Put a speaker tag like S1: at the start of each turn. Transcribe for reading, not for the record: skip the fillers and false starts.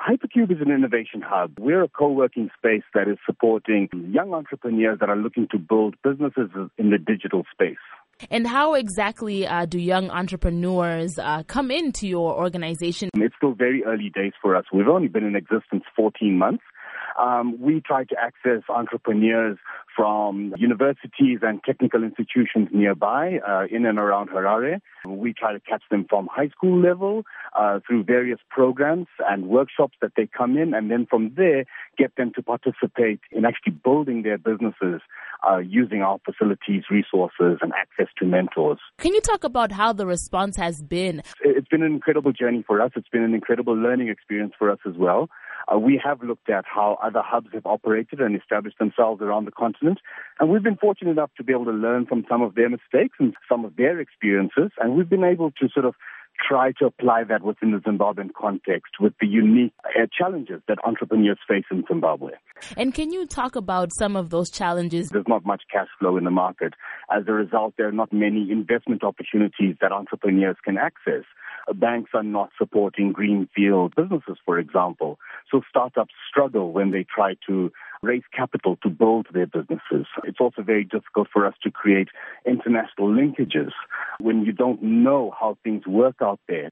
S1: Hypercube is an innovation hub. We're a co-working space that is supporting young entrepreneurs that are looking to build businesses in the digital space.
S2: And how exactly do young entrepreneurs come into your organization?
S1: It's still very early days for us. We've only been in existence 14 months. We try to access entrepreneurs from universities and technical institutions nearby, in and around Harare. We try to catch them from high school level through various programs and workshops that they come in, and then from there get them to participate in actually building their businesses using our facilities, resources, and access to mentors.
S2: Can you talk about how the response has been?
S1: It's been an incredible journey for us. It's been an incredible learning experience for us as well. We have looked at how other hubs have operated and established themselves around the continent, and we've been fortunate enough to be able to learn from some of their mistakes and some of their experiences, and we've been able to sort of try to apply that within the Zimbabwean context with the unique challenges that entrepreneurs face in Zimbabwe.
S2: And can you talk about some of those challenges?
S1: There's not much cash flow in the market. As a result, there are not many investment opportunities that entrepreneurs can access. Banks are not supporting greenfield businesses, for example. So startups struggle when they try to raise capital to build their businesses. It's also very difficult for us to create international linkages when you don't know how things work out there.